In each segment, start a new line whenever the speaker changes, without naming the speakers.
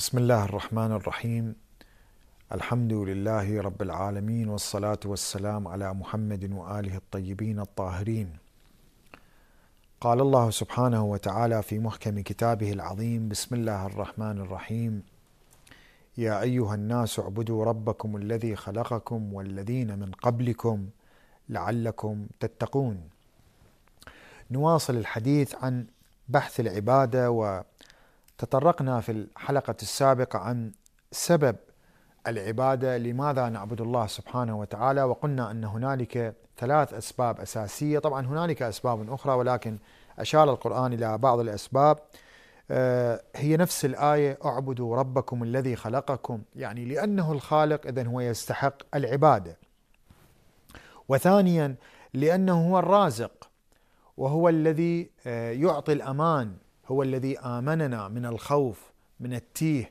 بسم الله الرحمن الرحيم. الحمد لله رب العالمين، والصلاة والسلام على محمد وآله الطيبين الطاهرين. قال الله سبحانه وتعالى في محكم كتابه العظيم: بسم الله الرحمن الرحيم. يا أيها الناس اعبدوا ربكم الذي خلقكم والذين من قبلكم لعلكم تتقون. نواصل الحديث عن بحث العبادة، وتطرقنا في الحلقة السابقة عن سبب العبادة، لماذا نعبد الله سبحانه وتعالى، وقلنا أن هنالك 3 أسباب أساسية. طبعا هنالك أسباب أخرى، ولكن أشار القرآن إلى بعض الأسباب. هي نفس الآية: اعبدوا ربكم الذي خلقكم، يعني لأنه الخالق إذن هو يستحق العبادة. وثانيا لأنه هو الرازق، وهو الذي يعطي الأمان، هو الذي آمننا من الخوف من التيه،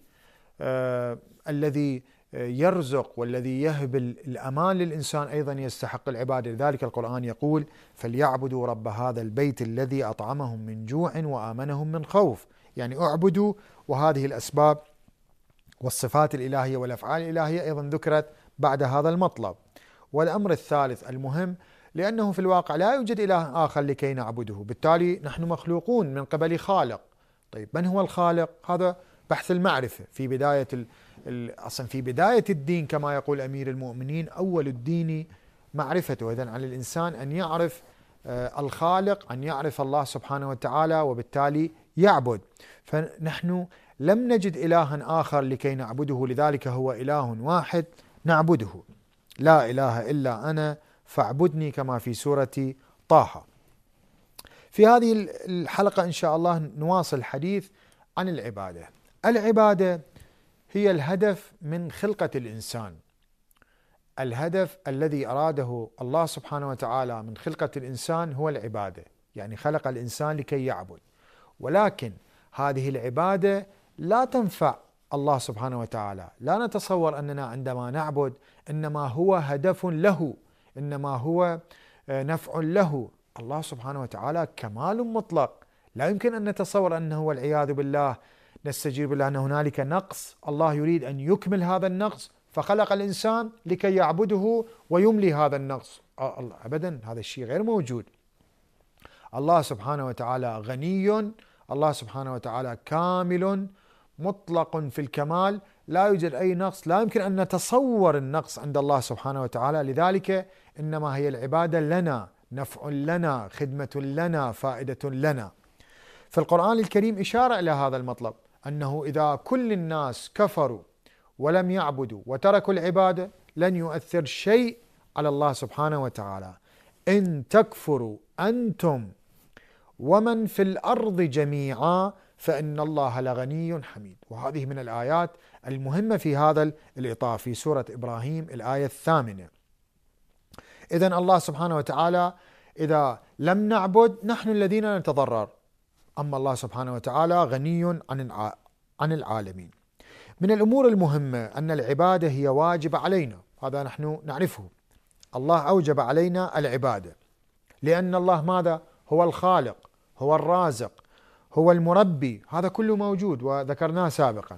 الذي يرزق والذي يهب الأمان للإنسان أيضا يستحق العبادة. لذلك القرآن يقول: فليعبدوا رب هذا البيت الذي أطعمهم من جوع وآمنهم من خوف. يعني اعبدوا، وهذه الأسباب والصفات الإلهية والأفعال الإلهية أيضا ذكرت بعد هذا المطلب. والأمر الثالث المهم: لأنه في الواقع لا يوجد إله آخر لكي نعبده، بالتالي نحن مخلوقون من قبل خالق. طيب من هو الخالق؟ هذا بحث المعرفة في بداية أصلا في بداية الدين، كما يقول أمير المؤمنين: أول الدين معرفته. إذن على الإنسان أن يعرف الخالق، أن يعرف الله سبحانه وتعالى، وبالتالي يعبد. فنحن لم نجد إلها آخر لكي نعبده، لذلك هو إله واحد نعبده: لا إله إلا أنا فاعبدني، كما في سورة طه. في هذه الحلقة إن شاء الله نواصل الحديث عن العبادة. العبادة هي الهدف من خلقة الإنسان، الهدف الذي أراده الله سبحانه وتعالى من خلقة الإنسان هو العبادة، يعني خلق الإنسان لكي يعبد. ولكن هذه العبادة لا تنفع الله سبحانه وتعالى، لا نتصور أننا عندما نعبد إنما هو هدف له، إنما هو نفع له. الله سبحانه وتعالى كمال مطلق، لا يمكن أن نتصور أنه والعياذ بالله نستجيب له أن هنالك نقص الله يريد أن يكمل هذا النقص فخلق الإنسان لكي يعبده ويملي هذا النقص. أبدا، هذا الشيء غير موجود. الله سبحانه وتعالى غني، الله سبحانه وتعالى كامل مطلق في الكمال، لا يوجد أي نقص، لا يمكن أن نتصور النقص عند الله سبحانه وتعالى. لذلك إنما هي العبادة لنا، نفع لنا، خدمة لنا، فائدة لنا. في القرآن الكريم إشارة إلى هذا المطلب، أنه إذا كل الناس كفروا ولم يعبدوا وتركوا العبادة لن يؤثر شيء على الله سبحانه وتعالى. إن تكفروا أنتم ومن في الأرض جميعا فإن الله لغني حميد. وهذه من الآيات المهمة في هذا الإطار، في سورة إبراهيم الآية 8. إذن الله سبحانه وتعالى إذا لم نعبد نحن الذين نتضرر، أما الله سبحانه وتعالى غني عن العالمين. من الأمور المهمة أن العبادة هي واجب علينا، هذا نحن نعرفه. الله أوجب علينا العبادة لأن الله ماذا؟ هو الخالق، هو الرازق، هو المربي، هذا كله موجود وذكرناه سابقا.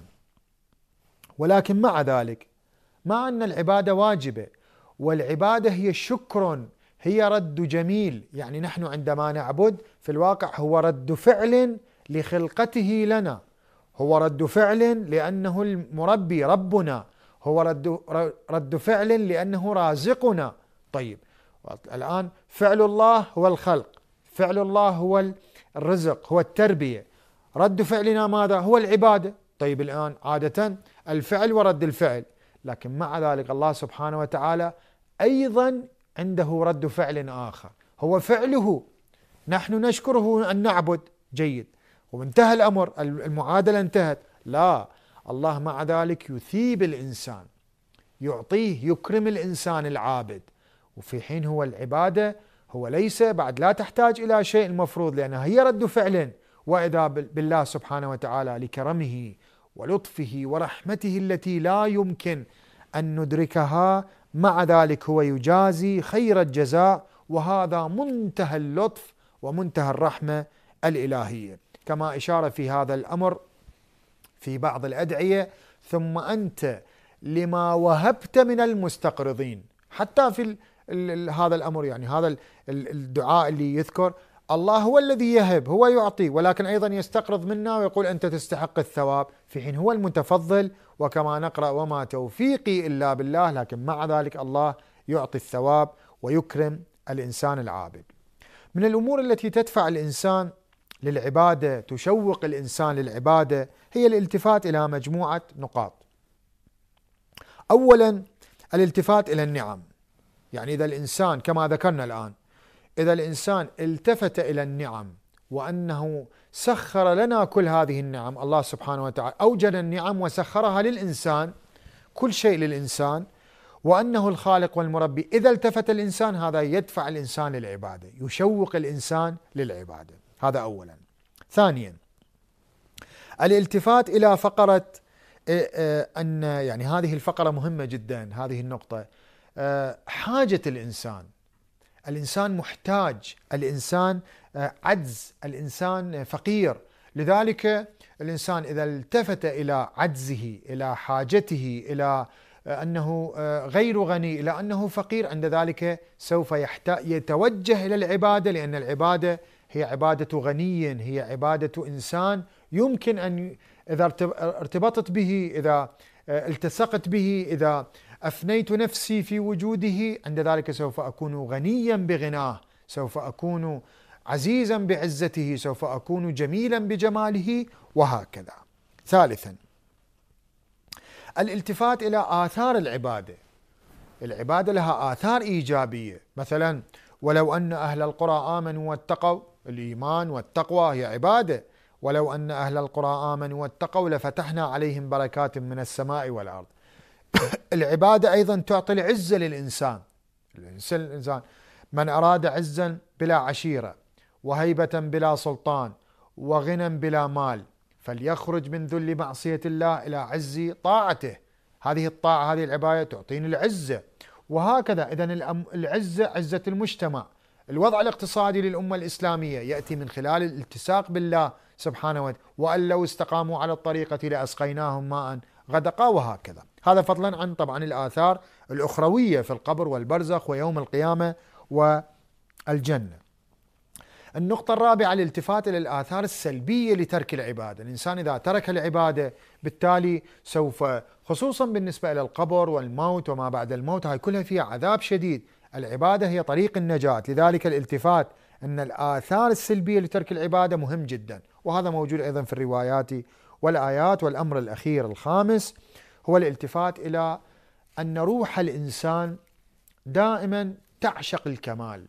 ولكن مع ذلك، مع أن العبادة واجبة، والعبادة هي شكر، هي رد جميل، يعني نحن عندما نعبد في الواقع هو رد فعل لخلقته لنا، هو رد فعل لأنه المربي ربنا، هو رد فعل لأنه رازقنا. طيب الآن فعل الله هو الخلق، فعل الله هو الرزق، هو التربية، رد فعلنا ماذا؟ هو العبادة. طيب الآن عادة الفعل ورد الفعل، لكن مع ذلك الله سبحانه وتعالى أيضا عنده رد فعل آخر، هو فعله. نحن نشكره أن نعبد، جيد، وانتهى الأمر، المعادلة انتهت. لا، الله مع ذلك يثيب الإنسان، يعطيه، يكرم الإنسان العابد. وفي حين هو العبادة هو ليس بعد، لا تحتاج إلى شيء المفروض، لأنها هي رد فعل. وإذا بالله سبحانه وتعالى لكرمه ولطفه ورحمته التي لا يمكن أن ندركها، مع ذلك هو يجازي خير الجزاء، وهذا منتهى اللطف ومنتهى الرحمة الإلهية. كما إشار في هذا الأمر في بعض الأدعية: ثم أنت لما وهبت من المستقرضين. حتى في هذا الأمر، يعني هذا الدعاء اللي يذكر الله هو الذي يهب، هو يعطي، ولكن أيضا يستقرض منا ويقول أنت تستحق الثواب، في حين هو المتفضل. وكما نقرأ: وما توفيقي إلا بالله، لكن مع ذلك الله يعطي الثواب ويكرم الإنسان العابد. من الأمور التي تدفع الإنسان للعبادة، تشوق الإنسان للعبادة، هي الالتفات إلى مجموعة نقاط. أولا الالتفات إلى النعم، يعني إذا الإنسان كما ذكرنا الآن، إذا الإنسان التفت إلى النعم وأنه سخر لنا كل هذه النعم، الله سبحانه وتعالى أوجد النعم وسخرها للإنسان، كل شيء للإنسان، وأنه الخالق والمربي، إذا التفت الإنسان هذا يدفع الإنسان للعبادة، يشوق الإنسان للعبادة. هذا أولا. ثانيا الالتفات إلى فقرة أن يعني هذه الفقرة مهمة جدا، هذه النقطة، حاجة الإنسان محتاج، الإنسان عجز، الإنسان فقير. لذلك الإنسان إذا التفت إلى عجزه، إلى حاجته، إلى أنه غير غني، إلى أنه فقير، عند ذلك سوف يتوجه إلى العبادة، لأن العبادة هي عبادة غني، هي عبادة إنسان يمكن أن إذا ارتبطت به، إذا التصقت به، إذا أفنيت نفسي في وجوده، عند ذلك سوف أكون غنيا بغناه، سوف أكون عزيزا بعزته، سوف أكون جميلا بجماله، وهكذا. ثالثا الالتفات إلى آثار العبادة. العبادة لها آثار إيجابية، مثلا: ولو أن أهل القرى آمنوا واتقوا، الإيمان والتقوى هي عبادة. ولو أن أهل القرى آمنوا واتقوا لفتحنا عليهم بركات من السماء والأرض. العبادة أيضا تعطي العزة للإنسان. الإنسان من أراد عزا بلا عشيرة، وهيبة بلا سلطان، وغنى بلا مال، فليخرج من ذل معصية الله إلى عز طاعته. هذه الطاعة، هذه العبادة تعطيني العزة. وهكذا إذن العزة عزة المجتمع. الوضع الاقتصادي للأمة الإسلامية يأتي من خلال الالتصاق بالله سبحانه وتعالى: وأن لو استقاموا على الطريقة لأسقيناهم ماء غدقا، وهكذا. هذا فضلا عن طبعا الآثار الأخروية في القبر والبرزخ ويوم القيامة والجنة. النقطة الرابعة الالتفات إلى الآثار السلبية لترك العبادة. الإنسان إذا ترك العبادة بالتالي سوف، خصوصا بالنسبة إلى القبر والموت وما بعد الموت، هاي كلها فيها عذاب شديد. العبادة هي طريق النجاة، لذلك الالتفات أن الآثار السلبية لترك العبادة مهم جدا، وهذا موجود أيضا في الروايات والآيات. والأمر الأخير الخامس هو الالتفات إلى أن روح الإنسان دائما تعشق الكمال.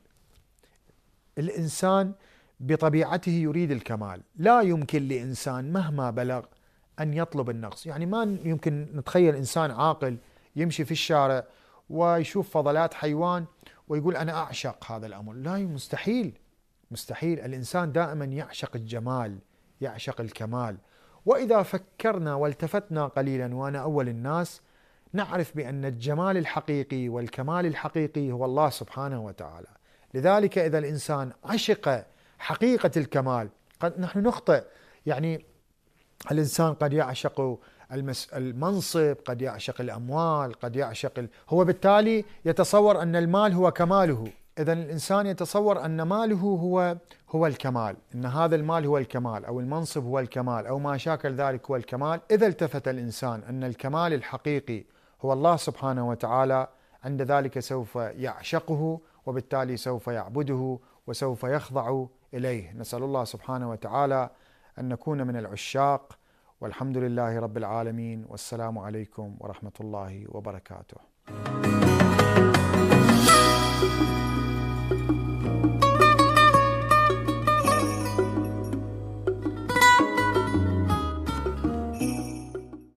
الإنسان بطبيعته يريد الكمال، لا يمكن لإنسان مهما بلغ أن يطلب النقص. يعني ما يمكن نتخيل إنسان عاقل يمشي في الشارع ويشوف فضلات حيوان ويقول أنا أعشق هذا الأمر، لا، مستحيل، مستحيل. الإنسان دائما يعشق الجمال، يعشق الكمال. وإذا فكرنا والتفتنا قليلا، وأنا أول الناس، نعرف بأن الجمال الحقيقي والكمال الحقيقي هو الله سبحانه وتعالى. لذلك إذا الإنسان عشق حقيقة الكمال، قد نحن نخطئ. يعني الإنسان قد يعشق المنصب، قد يعشق الأموال، قد يعشق هو بالتالي يتصور أن المال هو كماله. إذا الإنسان يتصور أن ماله هو الكمال، أن هذا المال هو الكمال، أو المنصب هو الكمال، أو ما شاكل ذلك هو الكمال. إذا التفت الإنسان أن الكمال الحقيقي هو الله سبحانه وتعالى، عند ذلك سوف يعشقه، وبالتالي سوف يعبده وسوف يخضع إليه. نسأل الله سبحانه وتعالى أن نكون من العشاق، والحمد لله رب العالمين، والسلام عليكم ورحمة الله وبركاته.